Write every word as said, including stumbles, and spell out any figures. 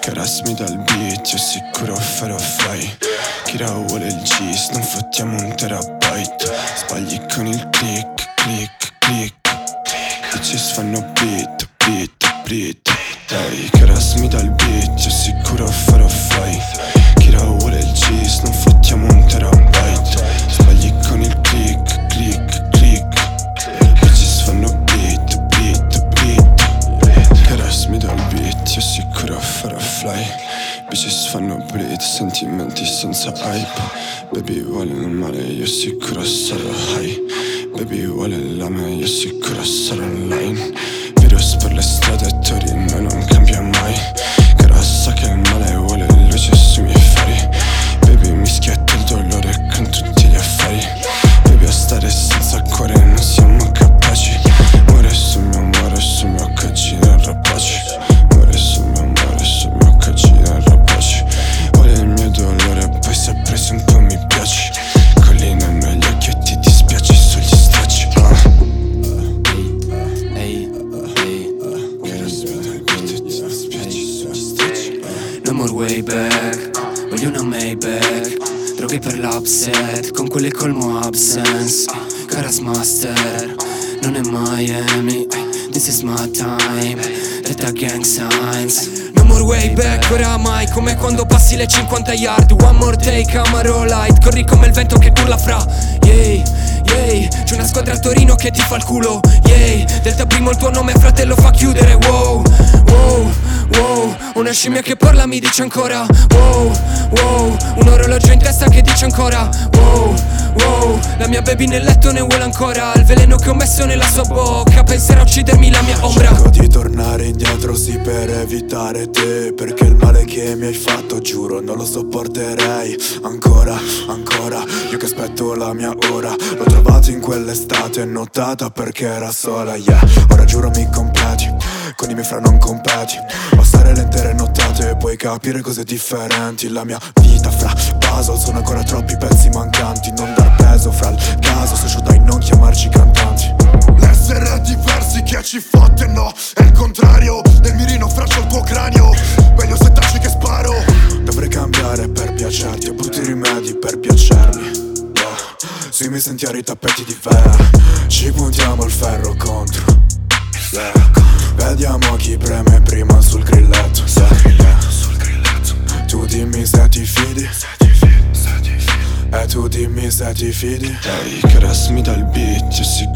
Carasmi dal beat, io sicuro farò fly. Chi la vuole il Gis, non fottiamo un terabyte. Sbagli con il click, click, click. Bitches fanno beat, beat, beat. Dai, carasmi dal beat, io sicuro farò fly. Chi la vuole il Gis, non fottiamo un terabyte. Sbagli con il click, click, click. Bitches fanno beat, beat, beat. Carasmi dal beat, io sicuro farò fly. Bitches fanno bleed, sentimenti senza hype. Baby vuole il male, io sicuro sarò high. Baby vuole l'ame, io sicuro sarò online. Virus per le strade, Torino non cambia mai. Cara sa che il male vuole luce sui miei fari. Baby mi schietta il dolore con tutti gli affari. Baby a stare senza cuore non siamo capaci. Muore sul mio amore, sul mio cagino rapaci. Muore sul mio amore, sul mio cagino rapaci. Vuole il mio dolore, poi si è preso un po' mi piaci. Collina negli occhi e ti dispiaci sugli stracci. uh. Ehi, ehi, no more way back. Voglio una Maybach. Droghe per l'upset, con quelle colmo absence. Caras master, non è Miami. This is my time, detta gang signs. No more way back, oramai. Come quando passi le cinquanta yard. One more take, Amaro light. Corri come il vento che urla fra. Yay, yay. C'è una squadra a Torino che ti fa il culo. Yay, Delta primo il tuo nome fratello fa chiudere. Wow, wow, wow. Una scimmia che parla mi dice ancora. Wow, wow. Un orologio in testa che dice ancora. Wow, wow. La mia baby nel letto ne vuole ancora. Il veleno che ho messo nella sua bocca. Penserà a uccidermi la mia ombra. Cerco di tornare indietro sì per evitare te. Perché il male che mi hai fatto giuro non lo sopporterei. Ancora, ancora. Io che aspetto la mia ora. L'ho trovato in quell'estate notata perché era sola, yeah. Ora giuro mi completi, con i miei fra non competi. Passare le intere nottate e poi capire cose differenti. La mia vita fra puzzle, sono ancora troppi pezzi mancanti. Non dar peso fra il caso, socio dai non chiamarci cantanti. L'essere diversi che ci fotte no, è il contrario. Nel mirino fraccio il tuo cranio. Meglio se taci che sparo. Dovrei cambiare per piacerti, ho brutti rimedi per piacermi, yeah. Sui miei sentieri tappeti di vera, ci puntiamo il ferro contro, yeah. Vediamo chi preme prima sul grilletto, yeah. Tu dimmi se ti fidi, e tu dimmi se ti fidi. Dai, carasmi dal beat, io sicuro